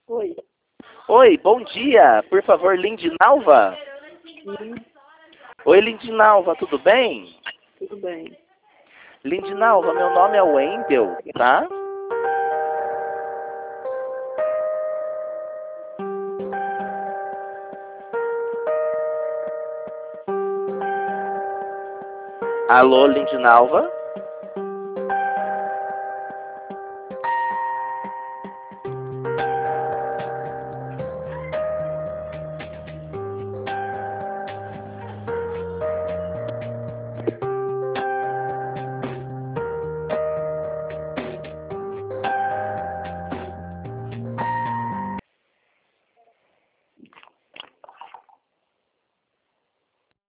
Oi. Oi, bom dia. Por favor, Lindinalva? Sim, Oi, Lindinalva, tudo bem? tudo bem. Lindinalva, meu nome é Wendel, tá? Alô, Lindinalva?